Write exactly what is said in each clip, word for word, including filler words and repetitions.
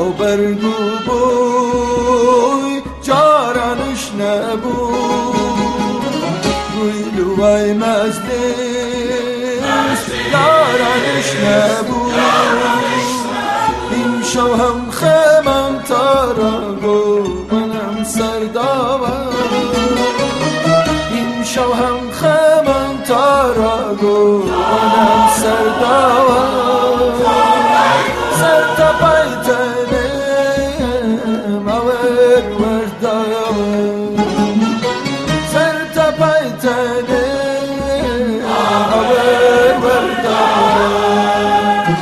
او برگو بوی جارانش نبود روی لوای مجلس یارانش نبود این شو هم خمم تارا گو منم سرداور این شو هم خمم تارا گو منم سرداور سر تا پای تنم آور ورداور سر تا پای تنم آور ورداور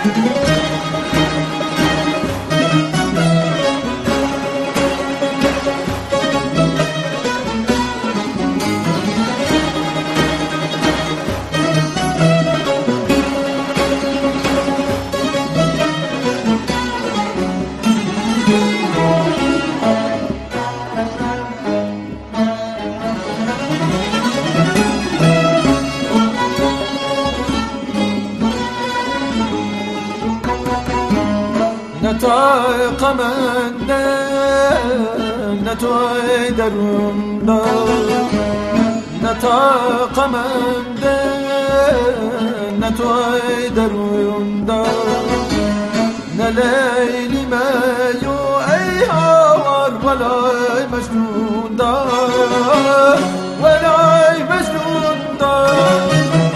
نتوی قمنده نتوی درونده نتوی قمنده نتوی درونده نلیلی میو ای هوار ولای مجنون دار ولای مجنون دار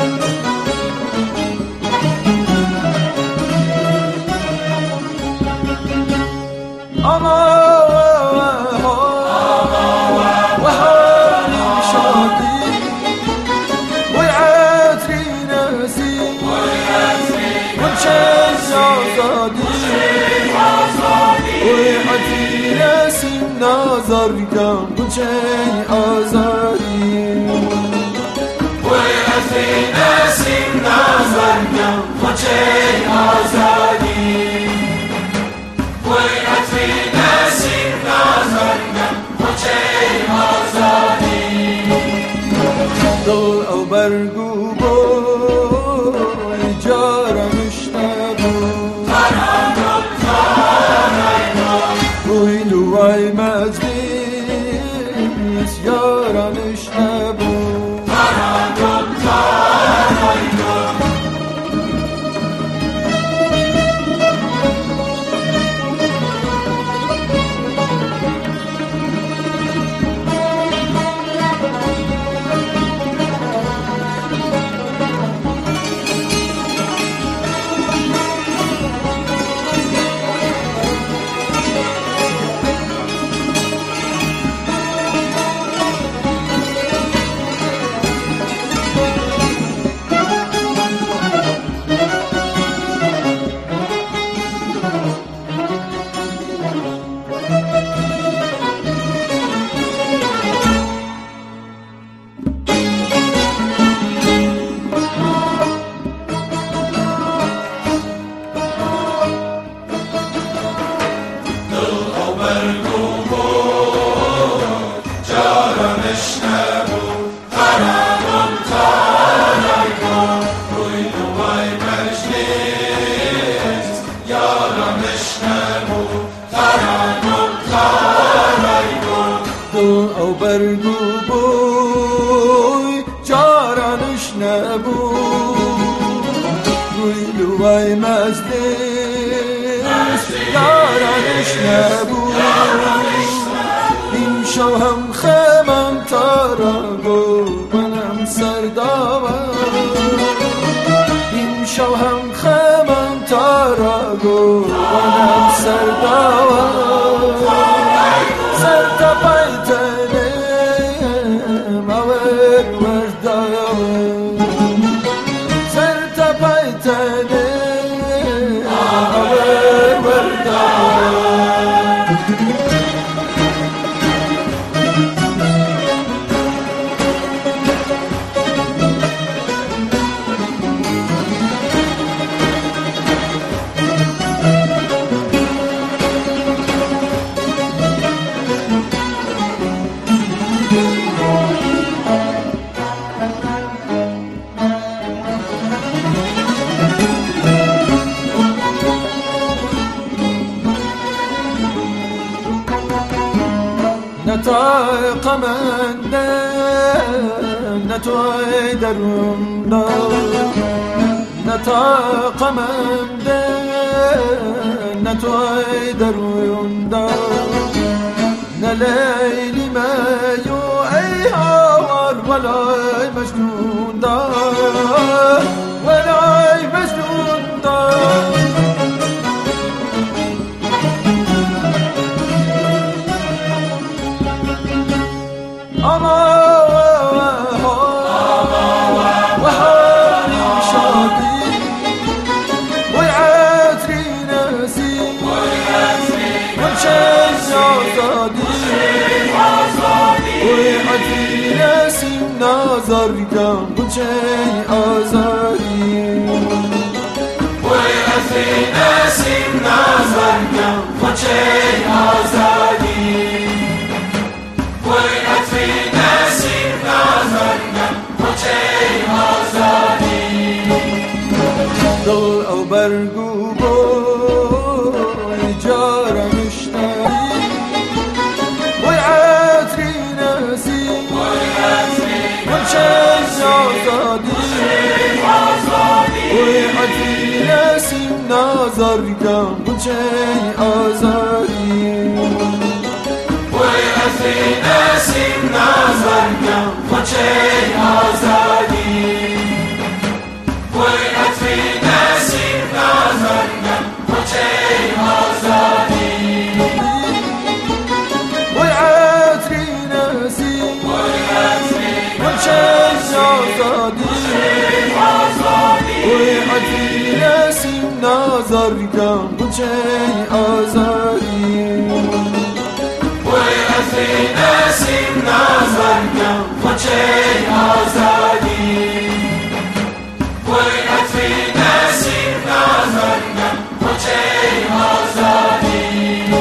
اما وهاني شادي ويعاتري ناسي ونشيز عزادي ويعاتري ناسي نظر كم ونشي عزادي ويعاتري ناسي نظر كم ونشي عزادي ويعطي ناسي نظرنا وجهي آزادي دل او برگو بوی جارمش نبود ترانم ترانم روی لوای مجلس یارانش نبود ترانم ترانم او برگو بوی جارانش نبود روی لوای مجلس یارانش نبود این شو هم خمم تارا گو منم سرداور این شو هم خمم تارا گو منم سرداور سر تا پای تنم آور ورداور سر تا پای تنم آور ورداور نتای قمنده نتای درونده نتای قمنده نتای درونده نلیلی میو ای هوار ولای مجنون دار ولای مجنون دار اما وهاري شادي ويعتري ناسي ومشي آزادي ويعتري ناسي نظر كم ومشي آزادي ويعتري ناسي نظر كم ومشي آزادي دل او برگو بای جارم اشتری وی عطری نسی منچه آزادی وی عطری نسی نظر کم منچه آزادی وی عطری نسی نظر کم منچه آزادی نظر کم بچه آزادی وی عطری نسیم نظر کم بچه